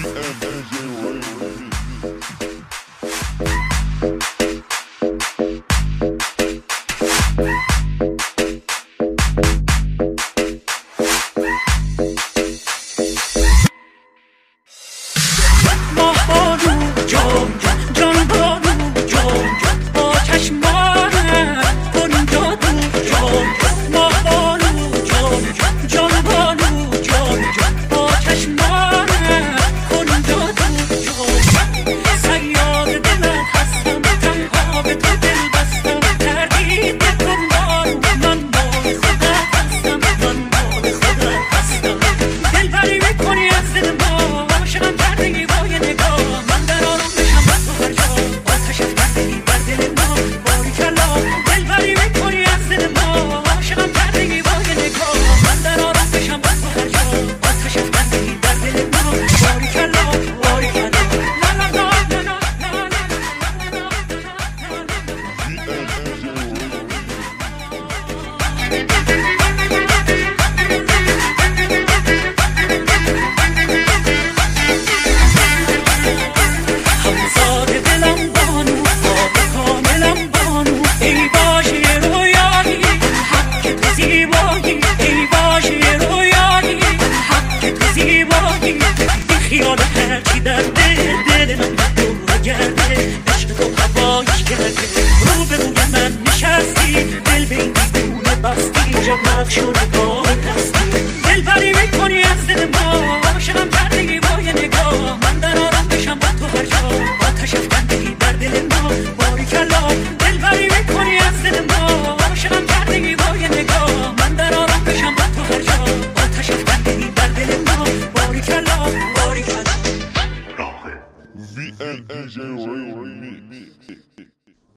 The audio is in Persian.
خیال هرچی در دل من دور گرده عشق تو هوایش کرده رو به روی من نشستی دل به این دیوونه بستی جمعت شده گاه هستی دل بری میکنی از دل ما عاشقم کردگی با یه نگاه من در آرام بشم با تو هر جا آتش افکندگی در دل ما باریکلا دل بری میکنی از دل ما عاشقم کردگی با یه نگاه من در آرام بشم با تو هر جا آتش افکندگی در دل ما باریکلا باریکلا VNJ